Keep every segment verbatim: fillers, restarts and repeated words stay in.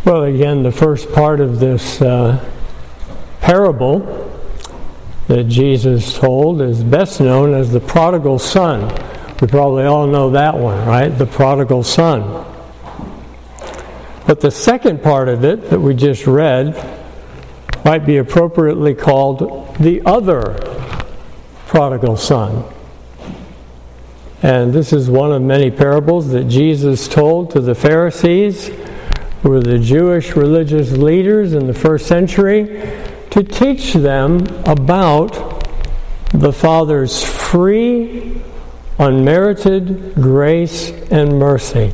Well, again, the first part of this uh, parable that Jesus told is best known as the prodigal son. We probably all know that one, right? The prodigal son. But the second part of it that we just read might be appropriately called the other prodigal son. And this is one of many parables that Jesus told to the Pharisees, who were the Jewish religious leaders in the first century, to teach them about the Father's free, unmerited grace and mercy.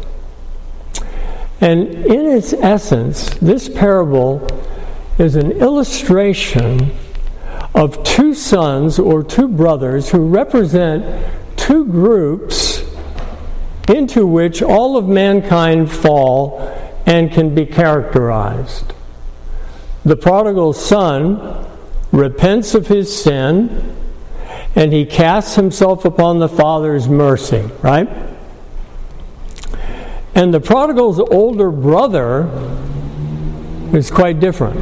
And in its essence, this parable is an illustration of two sons or two brothers who represent two groups into which all of mankind fall and can be characterized. The prodigal son repents of his sin, and he casts himself upon the Father's mercy, right? And the prodigal's older brother is quite different.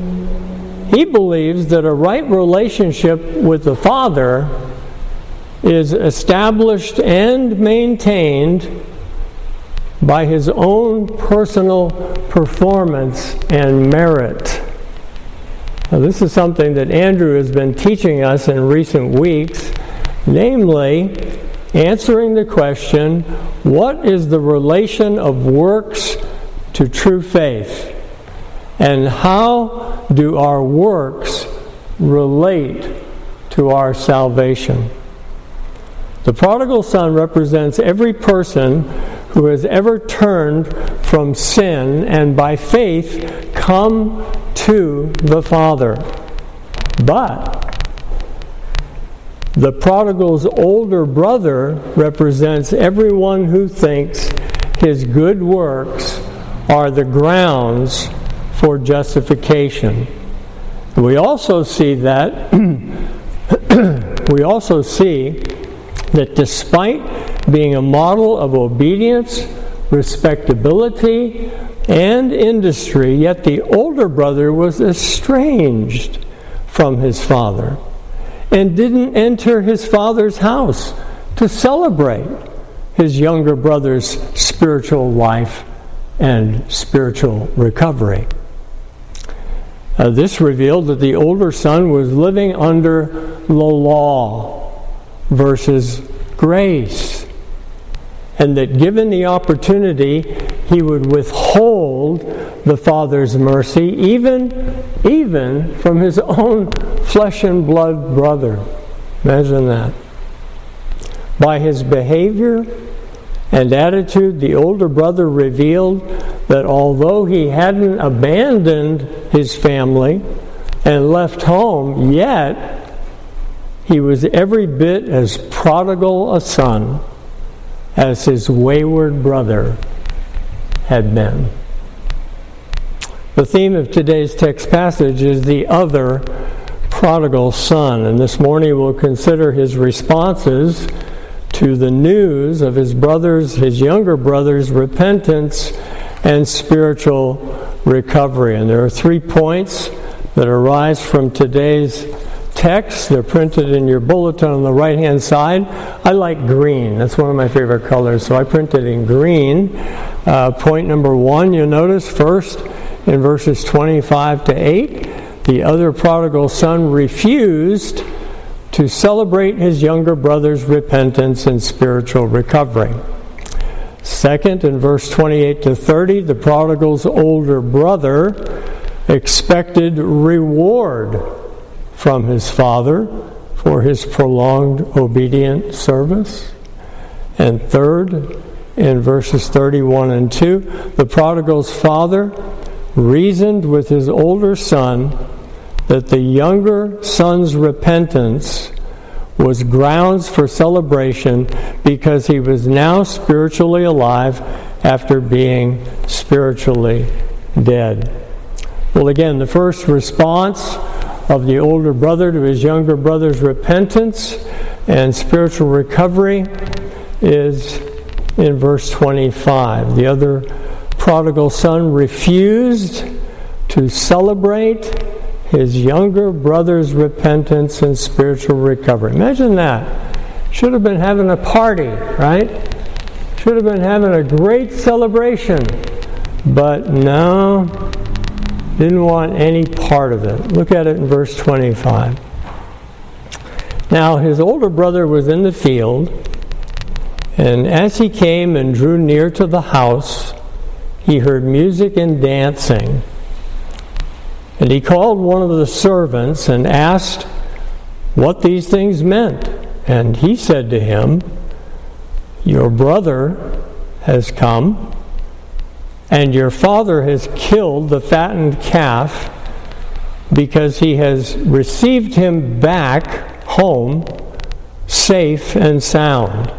He believes that a right relationship with the Father is established and maintained by his own personal performance and merit. Now, this is something that Andrew has been teaching us in recent weeks, namely, answering the question, what is the relation of works to true faith? And how do our works relate to our salvation? The prodigal son represents every person who has ever turned from sin and by faith come to the Father. But the prodigal's older brother represents everyone who thinks his good works are the grounds for justification. We also see that we also see that despite being a model of obedience, respectability, and industry, yet the older brother was estranged from his father and didn't enter his father's house to celebrate his younger brother's spiritual life and spiritual recovery. Uh, this revealed that the older son was living under the law versus grace, and that given the opportunity, he would withhold the Father's mercy, even, even from his own flesh and blood brother. Imagine that. By his behavior and attitude, the older brother revealed that although he hadn't abandoned his family and left home, yet he was every bit as prodigal a son as his wayward brother had been. The theme of today's text passage is the other prodigal son, and this morning we'll consider his responses to the news of his brothers, his younger brother's repentance and spiritual recovery. And there are three points that arise from today's text. They're printed in your bulletin on the right-hand side. I like green. That's one of my favorite colors, so I printed in green. Uh, point number one, you'll notice first in verses twenty-five to eight, the other prodigal son refused to celebrate his younger brother's repentance and spiritual recovery. Second, in verse twenty-eight to thirty, the prodigal's older brother expected reward from his father for his prolonged obedient service. And third, in verses thirty-one and two, the prodigal's father reasoned with his older son that the younger son's repentance was grounds for celebration because he was now spiritually alive after being spiritually dead. Well, again, the first response of the older brother to his younger brother's repentance and spiritual recovery is in verse twenty-five. The other prodigal son refused to celebrate his younger brother's repentance and spiritual recovery. Imagine that. Should have been having a party, right? Should have been having a great celebration. But no, didn't want any part of it. Look at it in verse twenty-five. Now his older brother was in the field, and as he came and drew near to the house, he heard music and dancing. And he called one of the servants and asked what these things meant. And he said to him, "Your brother has come, and your father has killed the fattened calf, because he has received him back home safe and sound."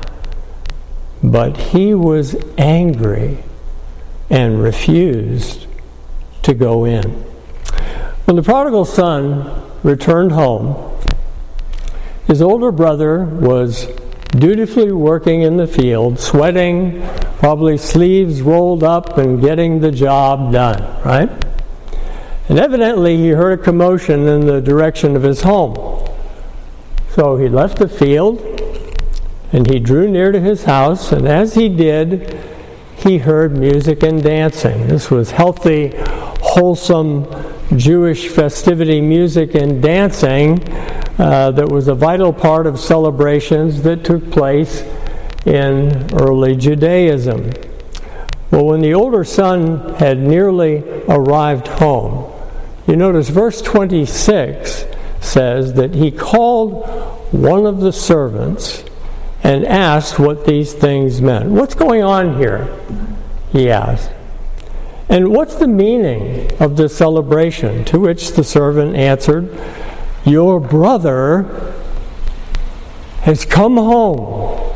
But he was angry and refused to go in. When the prodigal son returned home, his older brother was dutifully working in the field, sweating, probably sleeves rolled up and getting the job done, right? And evidently he heard a commotion in the direction of his home. So he left the field and he drew near to his house, and as he did, he heard music and dancing. This was healthy, wholesome Jewish festivity music and dancing uh, that was a vital part of celebrations that took place in early Judaism. Well, when the older son had nearly arrived home, you notice verse twenty-six says that he called one of the servants and asked what these things meant. "What's going on here?" he asked. "And what's the meaning of this celebration?" To which the servant answered, "Your brother has come home,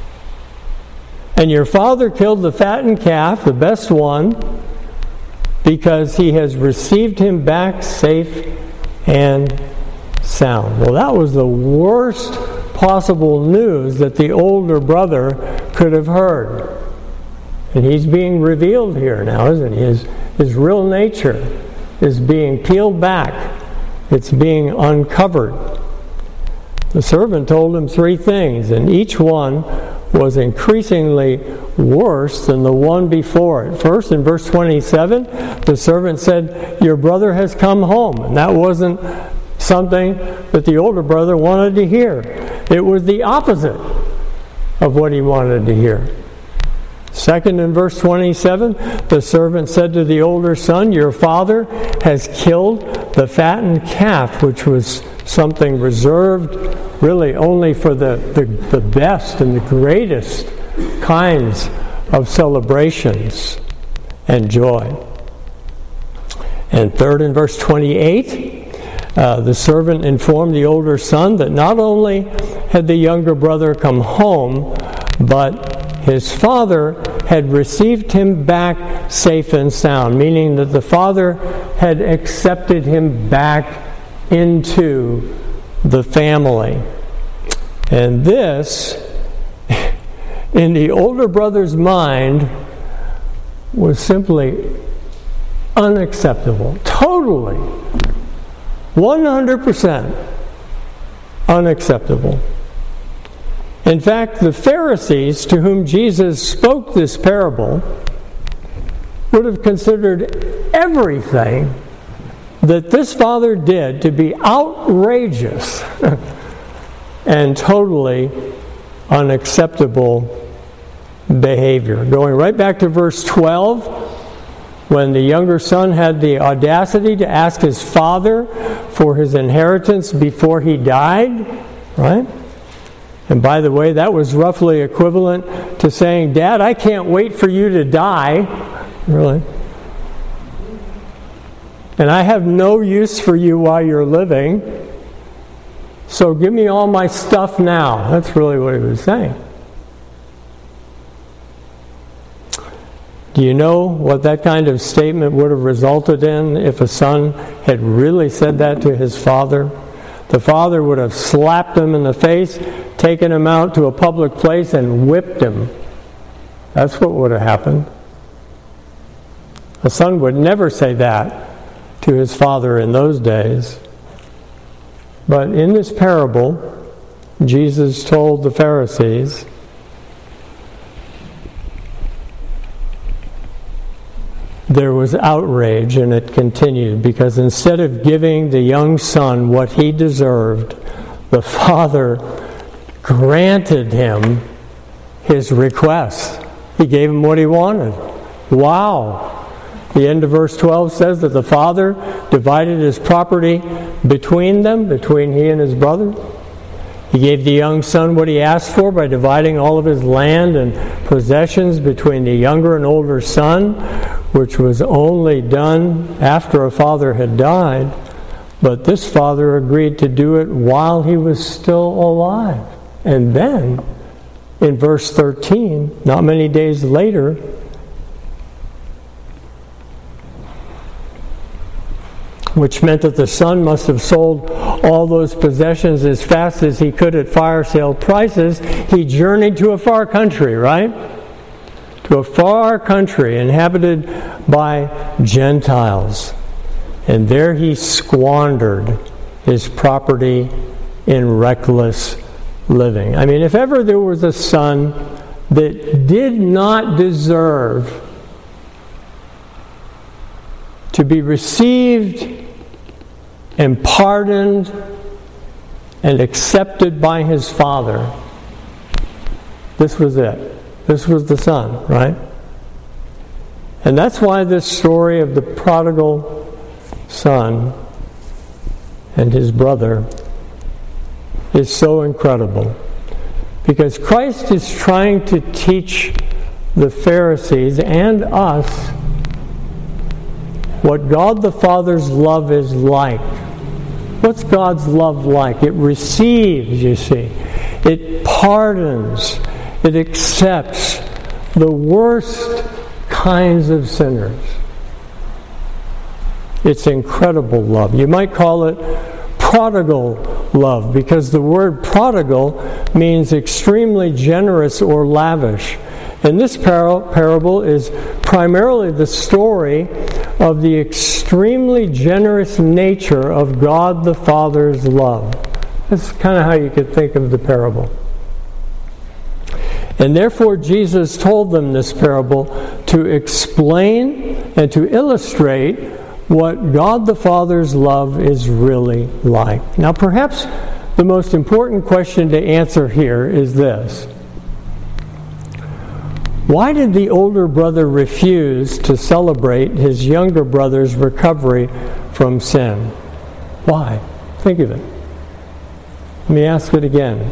and your father killed the fattened calf, the best one, because he has received him back safe and sound." Well, that was the worst possible news that the older brother could have heard. And he's being revealed here now, isn't he? His, his real nature is being peeled back. It's being uncovered. The servant told him three things, and each one was increasingly worse than the one before it. First, in verse twenty-seven, the servant said, "Your brother has come home." And that wasn't something that the older brother wanted to hear. It was the opposite of what he wanted to hear. Second, in verse twenty-seven, the servant said to the older son, "Your father has killed the fattened calf," which was something reserved really only for the, the, the best and the greatest kinds of celebrations and joy. And third, in verse twenty-eight, uh, the servant informed the older son that not only had the younger brother come home, but his father had received him back safe and sound, meaning that the father had accepted him back into the family. And this, in the older brother's mind, was simply unacceptable. Totally, one hundred percent unacceptable. In fact, the Pharisees to whom Jesus spoke this parable would have considered everything that this father did to be outrageous and totally unacceptable behavior. Going right back to verse twelve, when the younger son had the audacity to ask his father for his inheritance before he died, right? And by the way, that was roughly equivalent to saying, "Dad, I can't wait for you to die." Really? "And I have no use for you while you're living. So give me all my stuff now." That's really what he was saying. Do you know what that kind of statement would have resulted in if a son had really said that to his father? The father would have slapped him in the face, taken him out to a public place, and whipped him. That's what would have happened. A son would never say that to his father in those days. But in this parable, Jesus told the Pharisees, there was outrage, and it continued, because instead of giving the young son what he deserved, the father granted him his request. He gave him what he wanted. Wow! The end of verse twelve says that the father divided his property between them, between he and his brother. He gave the young son what he asked for by dividing all of his land and possessions between the younger and older son, which was only done after a father had died. But this father agreed to do it while he was still alive. And then, in verse thirteen, not many days later, which meant that the son must have sold all those possessions as fast as he could at fire sale prices, he journeyed to a far country, right? To a far country inhabited by Gentiles. And there he squandered his property in reckless living. I mean, if ever there was a son that did not deserve to be received and pardoned and accepted by his father, this was it. This was the son, right? And that's why this story of the prodigal son and his brother is so incredible. Because Christ is trying to teach the Pharisees and us what God the Father's love is like. What's God's love like? It receives, you see. It pardons. It accepts the worst kinds of sinners. It's incredible love. You might call it prodigal love, because the word prodigal means extremely generous or lavish. And this par- parable is primarily the story of the extremely generous nature of God the Father's love. That's kind of how you could think of the parable. And therefore Jesus told them this parable to explain and to illustrate what God the Father's love is really like. Now perhaps the most important question to answer here is this. Why did the older brother refuse to celebrate his younger brother's recovery from sin? Why? Think of it. Let me ask it again.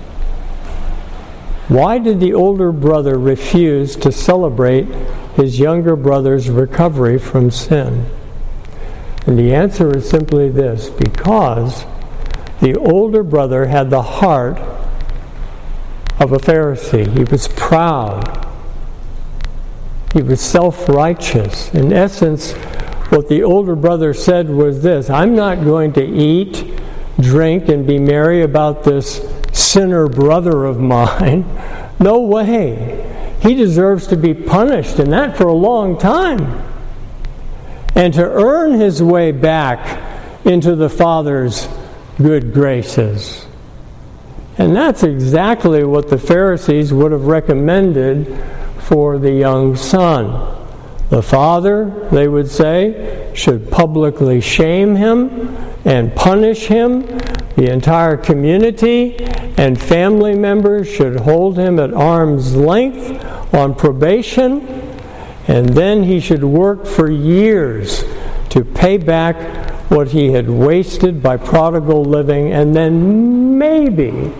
Why did the older brother refuse to celebrate his younger brother's recovery from sin? And the answer is simply this: because the older brother had the heart of a Pharisee. He was proud. He was self-righteous. In essence, what the older brother said was this: I'm not going to eat, drink, and be merry about this sinner brother of mine. No way. He deserves to be punished, and that for a long time. And to earn his way back into the Father's good graces. And that's exactly what the Pharisees would have recommended for the young son. The father, they would say, should publicly shame him and punish him. The entire community and family members should hold him at arm's length on probation, and then he should work for years to pay back what he had wasted by prodigal living, and then maybe,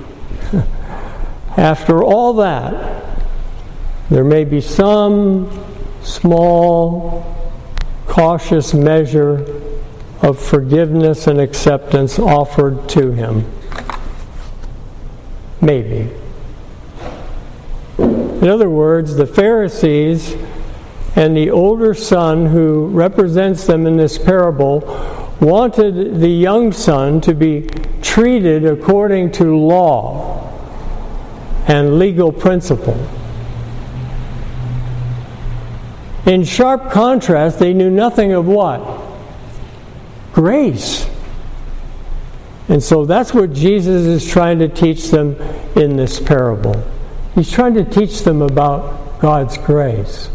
after all that, there may be some small, cautious measure of forgiveness and acceptance offered to him. Maybe. In other words, the Pharisees and the older son who represents them in this parable wanted the young son to be treated according to law and legal principle. In sharp contrast, they knew nothing of what? Grace. And so that's what Jesus is trying to teach them in this parable. He's trying to teach them about God's grace.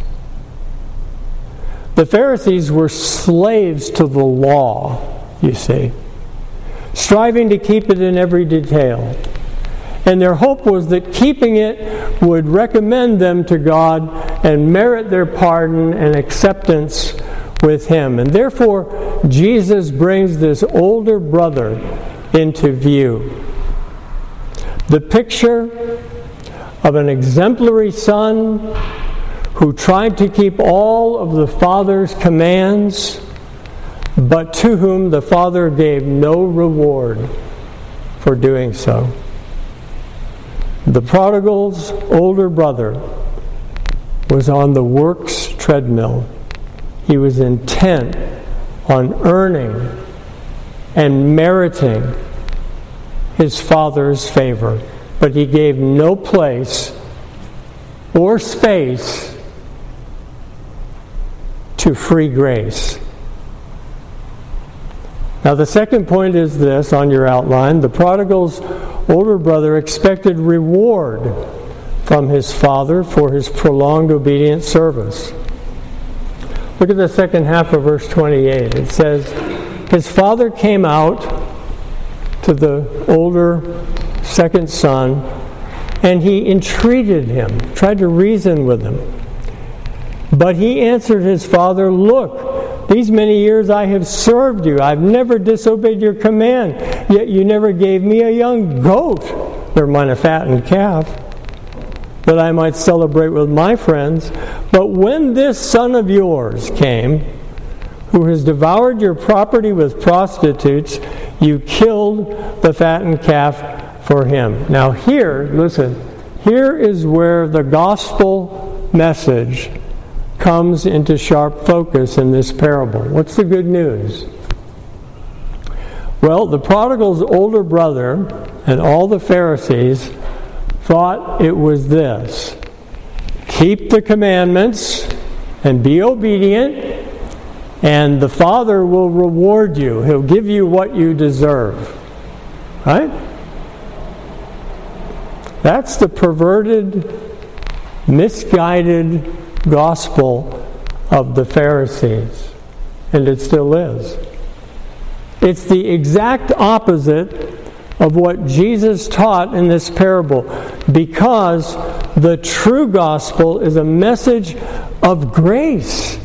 The Pharisees were slaves to the law, you see, striving to keep it in every detail. And their hope was that keeping it would recommend them to God and merit their pardon and acceptance with Him. And therefore, Jesus brings this older brother into view. The picture of an exemplary son who tried to keep all of the Father's commands, but to whom the Father gave no reward for doing so. The prodigal's older brother was on the works treadmill. He was intent on earning and meriting his father's favor, but he gave no place or space to free grace. Now, the second point is this on your outline. The prodigal's older brother expected reward from his father for his prolonged obedient service. Look at the second half of verse twenty-eight. It says, his father came out to the older second son, and he entreated him, tried to reason with him. But he answered his father, look, these many years I have served you. I've never disobeyed your command, yet you never gave me a young goat, or mine a fattened calf, that I might celebrate with my friends. But when this son of yours came, who has devoured your property with prostitutes, you killed the fattened calf for him. Now here, listen, here is where the gospel message comes into sharp focus in this parable. What's the good news? Well, the prodigal's older brother and all the Pharisees thought it was this: keep the commandments and be obedient, and the Father will reward you. He'll give you what you deserve. Right? That's the perverted, misguided gospel of the Pharisees. And it still is. It's the exact opposite of what Jesus taught in this parable, because the true gospel is a message of grace.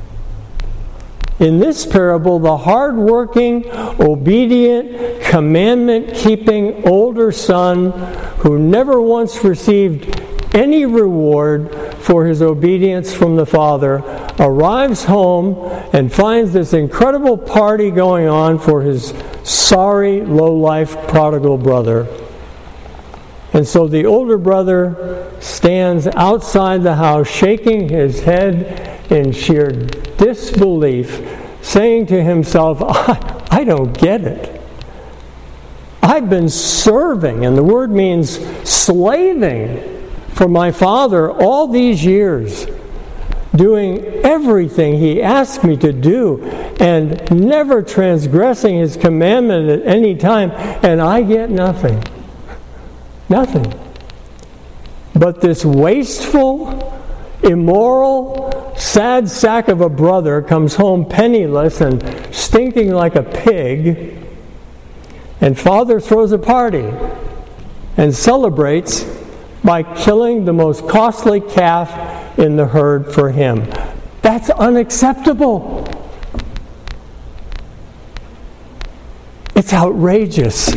In this parable, the hard-working, obedient, commandment-keeping older son who never once received any reward for his obedience from the Father arrives home and finds this incredible party going on for his sorry, low-life prodigal brother. And so the older brother stands outside the house, shaking his head in sheer disbelief, saying to himself, I, I don't get it. I've been serving, and the word means slaving, for my father all these years, doing everything he asked me to do and never transgressing his commandment at any time, and I get nothing. Nothing. But this wasteful, immoral, sad sack of a brother comes home penniless and stinking like a pig, and father throws a party and celebrates by killing the most costly calf in the herd for him. That's unacceptable. It's outrageous.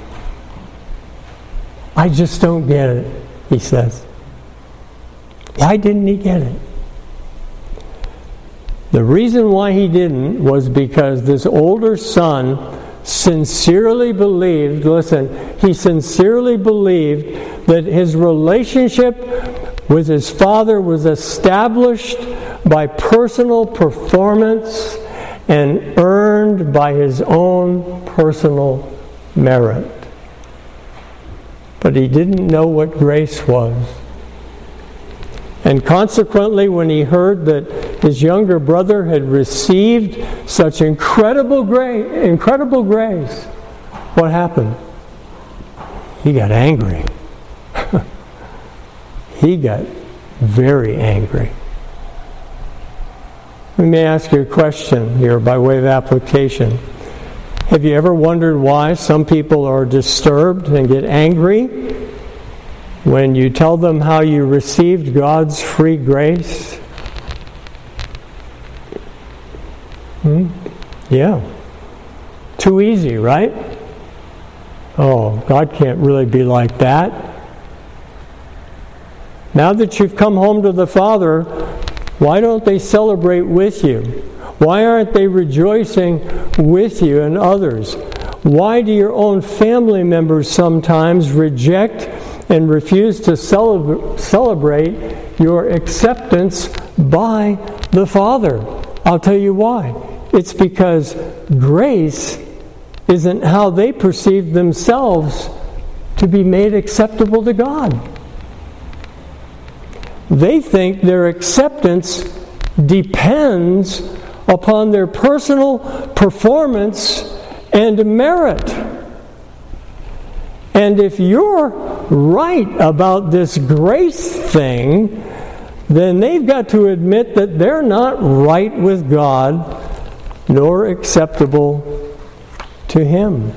I just don't get it, he says. Why didn't he get it? The reason why he didn't was because this older son sincerely believed, listen, he sincerely believed that his relationship with his father was established by personal performance and earned by his own personal merit. But he didn't know what grace was. And consequently, when he heard that his younger brother had received such incredible grace, incredible grace, what happened? He got angry. He got very angry. Let me ask you a question here by way of application. Have you ever wondered why some people are disturbed and get angry when you tell them how you received God's free grace? Hmm? Yeah. Too easy, right? Oh, God can't really be like that. Now that you've come home to the Father, why don't they celebrate with you? Why aren't they rejoicing with you and others? Why do your own family members sometimes reject and refuse to celebra- celebrate your acceptance by the Father? I'll tell you why. It's because grace isn't how they perceive themselves to be made acceptable to God. They think their acceptance depends upon their personal performance and merit. And if you're right about this grace thing, then they've got to admit that they're not right with God, nor acceptable to Him.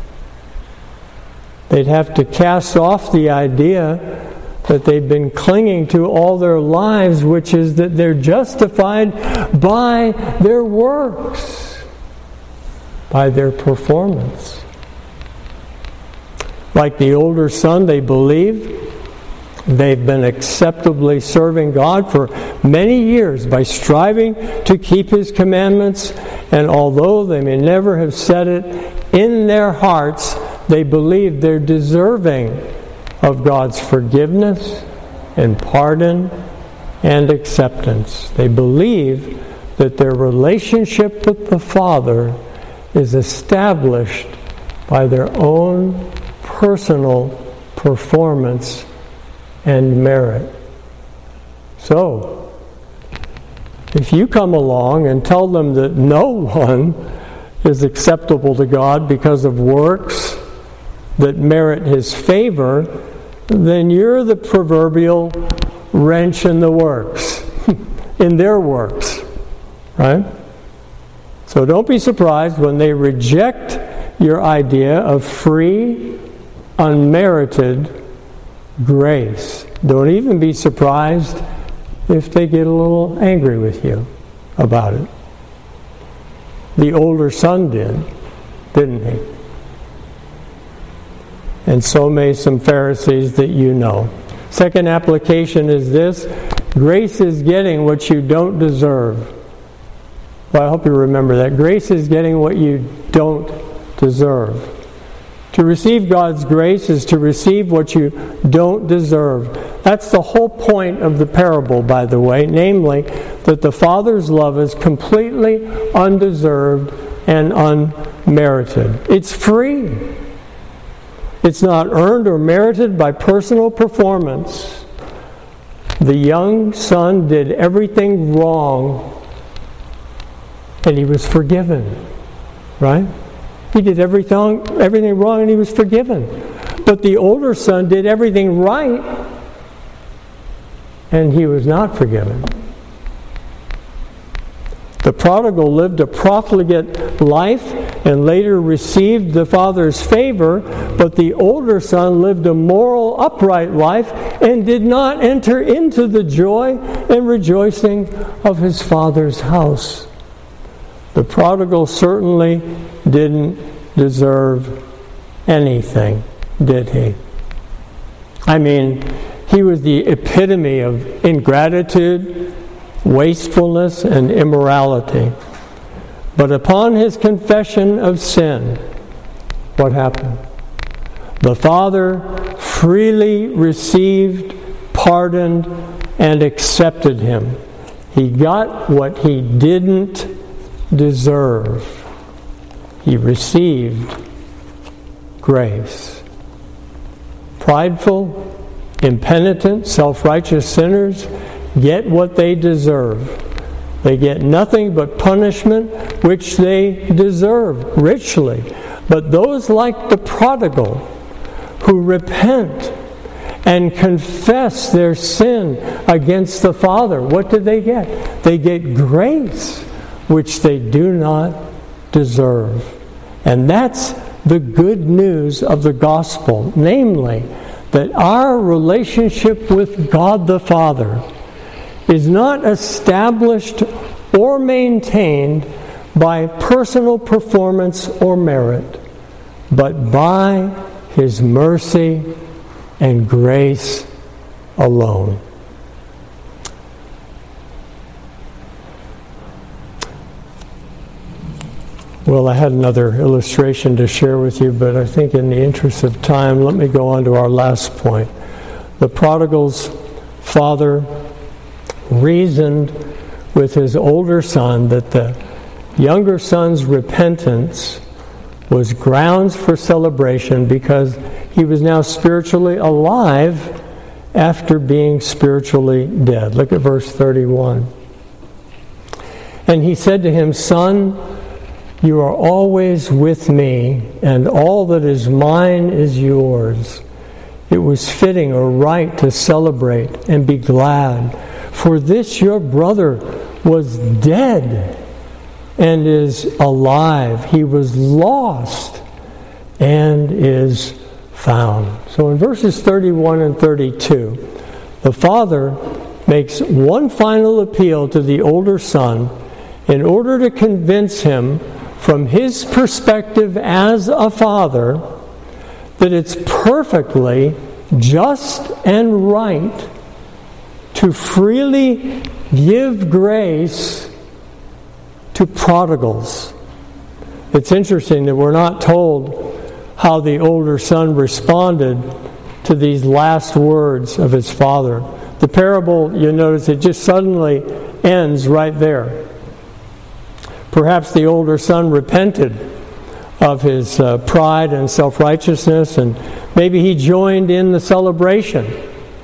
They'd have to cast off the idea that they've been clinging to all their lives, which is that they're justified by their works, by their performance. Like the older son, they believe they've been acceptably serving God for many years by striving to keep His commandments, and although they may never have said it in their hearts, they believe they're deserving of God's forgiveness and pardon and acceptance. They believe that their relationship with the Father is established by their own personal performance and merit. So, if you come along and tell them that no one is acceptable to God because of works that merit His favor, then you're the proverbial wrench in the works, in their works, right? So don't be surprised when they reject your idea of free, unmerited grace. Don't even be surprised if they get a little angry with you about it. The older son did, didn't he? And so may some Pharisees that you know. Second application is this: grace is getting what you don't deserve. Well, I hope you remember that. Grace is getting what you don't deserve. To receive God's grace is to receive what you don't deserve. That's the whole point of the parable, by the way, namely that the Father's love is completely undeserved and unmerited. It's free. It's not earned or merited by personal performance. The young son did everything wrong, and he was forgiven. Right? He did everything, everything wrong, and he was forgiven. But the older son did everything right, and he was not forgiven. The prodigal lived a profligate life and later received the father's favor, but the older son lived a moral, upright life and did not enter into the joy and rejoicing of his father's house. The prodigal certainly didn't deserve anything, did he? I mean, he was the epitome of ingratitude, wastefulness, and immorality. But upon his confession of sin, what happened? The Father freely received, pardoned, and accepted him. He got what he didn't deserve. He received grace. Prideful, impenitent, self-righteous sinners get what they deserve. They get nothing but punishment, which they deserve richly. But those like the prodigal, who repent and confess their sin against the Father, what do they get? They get grace, which they do not deserve. And that's the good news of the gospel, namely, that our relationship with God the Father is not established or maintained by personal performance or merit, but by His mercy and grace alone. Well, I had another illustration to share with you, but I think in the interest of time, let me go on to our last point. The prodigal's father reasoned with his older son that the younger son's repentance was grounds for celebration because he was now spiritually alive after being spiritually dead. Look at verse thirty-one. And he said to him, "Son, you are always with me, and all that is mine is yours. It was fitting or right to celebrate and be glad. For this your brother was dead and is alive. He was lost and is found." So in verses thirty-one and thirty-two, the father makes one final appeal to the older son in order to convince him, from his perspective as a father, that it's perfectly just and right to freely give grace to prodigals. It's interesting that we're not told how the older son responded to these last words of his father. The parable, you notice, it just suddenly ends right there. Perhaps the older son repented of his uh, pride and self-righteousness, and maybe he joined in the celebration.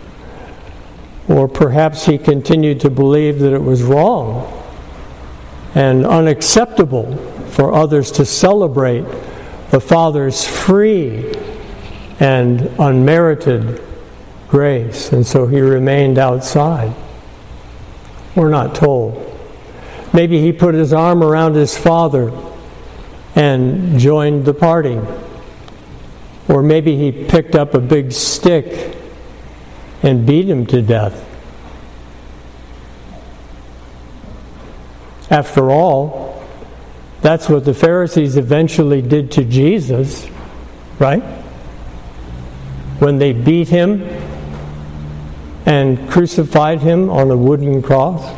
Or perhaps he continued to believe that it was wrong and unacceptable for others to celebrate the Father's free and unmerited grace. And so he remained outside. We're not told. Maybe he put his arm around his father and joined the party. Or maybe he picked up a big stick and beat him to death. After all, that's what the Pharisees eventually did to Jesus, right? When they beat him and crucified him on a wooden cross.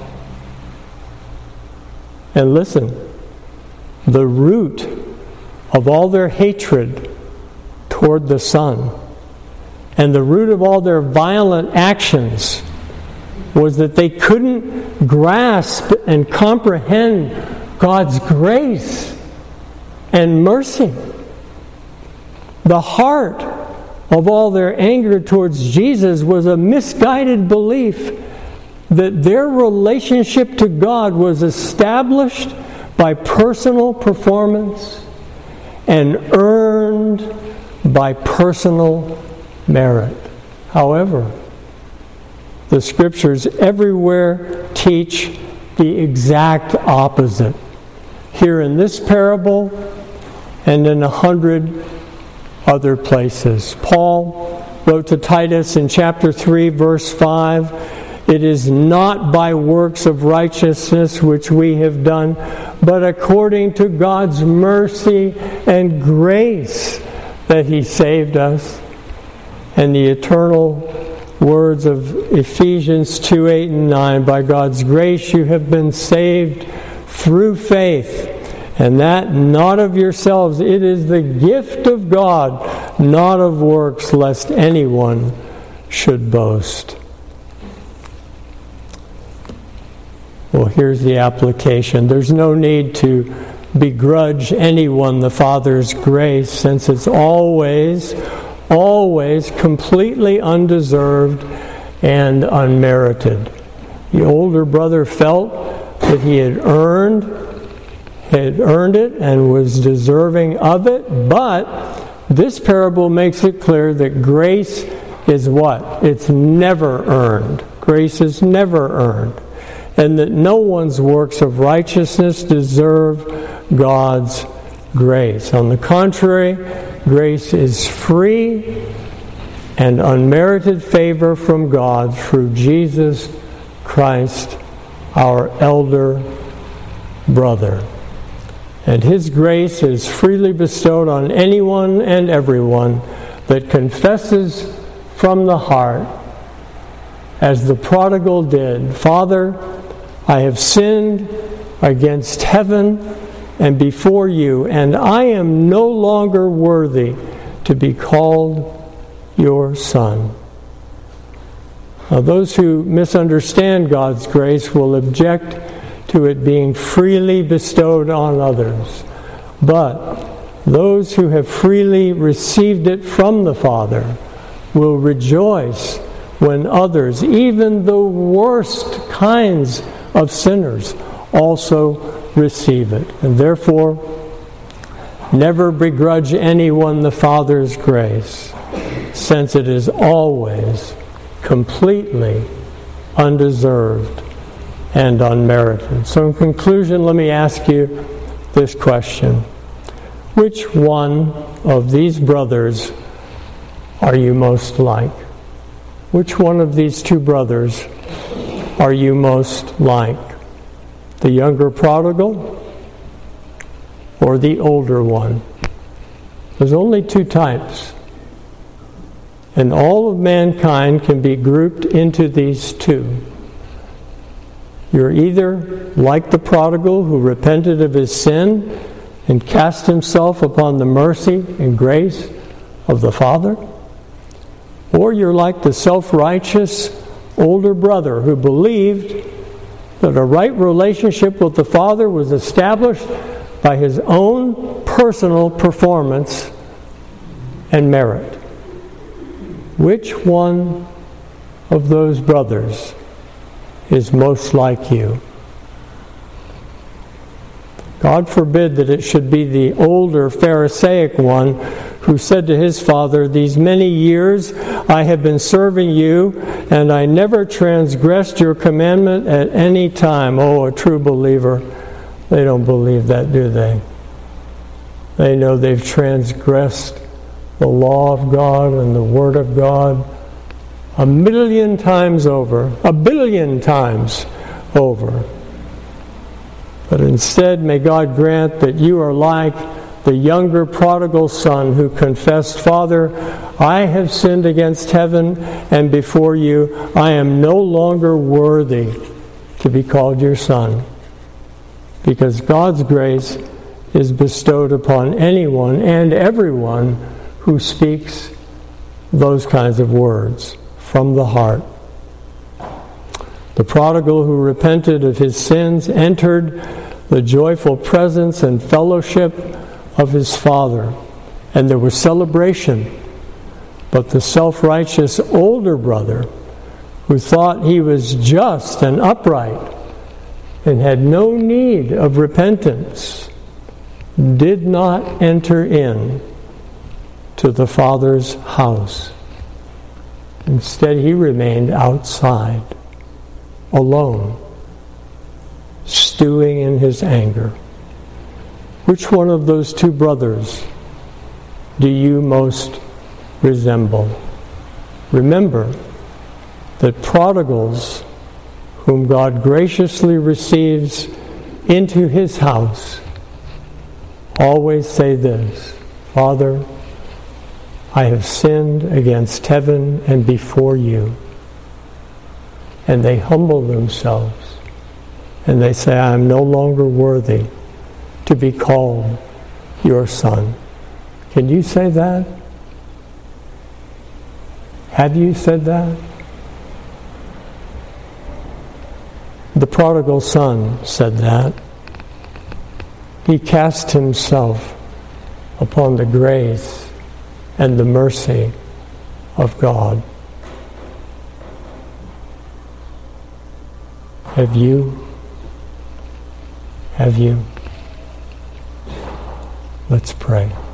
And listen, the root of all their hatred toward the Son and the root of all their violent actions was that they couldn't grasp and comprehend God's grace and mercy. The heart of all their anger towards Jesus was a misguided belief that their relationship to God was established by personal performance and earned by personal merit. However, the Scriptures everywhere teach the exact opposite. Here in this parable and in a hundred other places. Paul wrote to Titus in chapter three, verse five, "It is not by works of righteousness which we have done, but according to God's mercy and grace that He saved us." And the eternal words of Ephesians two, eight, and nine, "By God's grace you have been saved through faith, and that not of yourselves. It is the gift of God, not of works, lest anyone should boast." Well, here's the application. There's no need to begrudge anyone the Father's grace, since it's always, always completely undeserved and unmerited. The older brother felt that he had earned, had earned it and was deserving of it, but this parable makes it clear that grace is what? It's never earned. Grace is never earned. And that no one's works of righteousness deserve God's grace. On the contrary, grace is free and unmerited favor from God through Jesus Christ, our elder brother. And his grace is freely bestowed on anyone and everyone that confesses from the heart, as the prodigal did, Father, I have sinned against heaven and before you, and I am no longer worthy to be called your son. Now, those who misunderstand God's grace will object to it being freely bestowed on others. But those who have freely received it from the Father will rejoice when others, even the worst kinds of sinners, also receive it. And therefore, never begrudge anyone the Father's grace, since it is always completely undeserved and unmerited. So in conclusion, let me ask you this question. Which one of these brothers are you most like? Which one of these two brothers are you most like? The younger prodigal or the older one? There's only two types. And all of mankind can be grouped into these two. You're either like the prodigal who repented of his sin and cast himself upon the mercy and grace of the Father, or you're like the self-righteous older brother who believed that a right relationship with the Father was established by his own personal performance and merit. Which one of those brothers is most like you? God forbid that it should be the older Pharisaic one who said to his father, "These many years I have been serving you, and I never transgressed your commandment at any time." Oh, a true believer, they don't believe that, do they? They know they've transgressed the law of God and the Word of God a million times over, a billion times over. But instead, may God grant that you are like the younger prodigal son who confessed, "Father, I have sinned against heaven and before you. I am no longer worthy to be called your son." Because God's grace is bestowed upon anyone and everyone who speaks those kinds of words from the heart. The prodigal who repented of his sins entered the joyful presence and fellowship of his Father, and there was celebration. But the self-righteous older brother, who thought he was just and upright and had no need of repentance, did not enter in to the Father's house. Instead, he remained outside, alone, stewing in his anger. Which one of those two brothers do you most resemble? Remember that prodigals whom God graciously receives into his house always say this, "Father, I have sinned against heaven and before you." And they humble themselves and they say, "I am no longer worthy to be called your son." Can you say that? Have you said that? The prodigal son said that. He cast himself upon the grace and the mercy of God. Have you? Have you? Let's pray.